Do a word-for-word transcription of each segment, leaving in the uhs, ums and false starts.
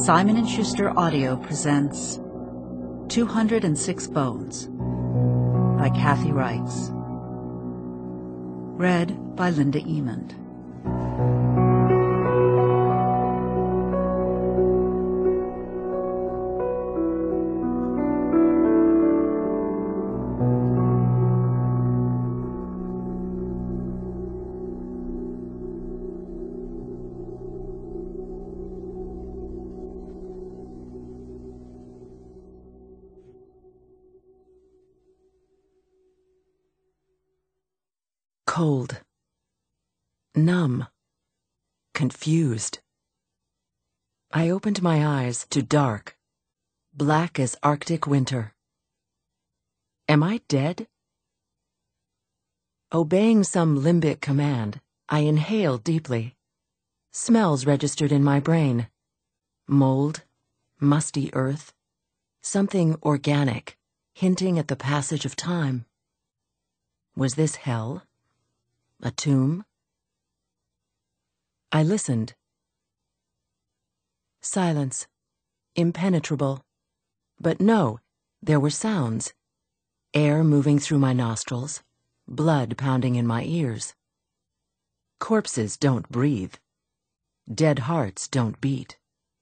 Simon and Schuster Audio presents two hundred six Bones by Kathy Reichs. Read by Linda Emond. Cold, numb, confused. I opened my eyes to dark, black as Arctic winter. Am I dead? Obeying some limbic command, I inhaled deeply. Smells registered in my brain. Mold, musty earth, something organic, hinting at the passage of time. Was this hell? A tomb? I listened. Silence. Impenetrable. But no, there were sounds. Air moving through my nostrils, blood pounding in my ears. Corpses don't breathe. Dead hearts don't beat.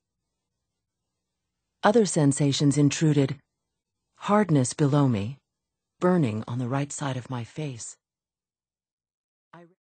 Other sensations intruded. Hardness below me, burning on the right side of my face.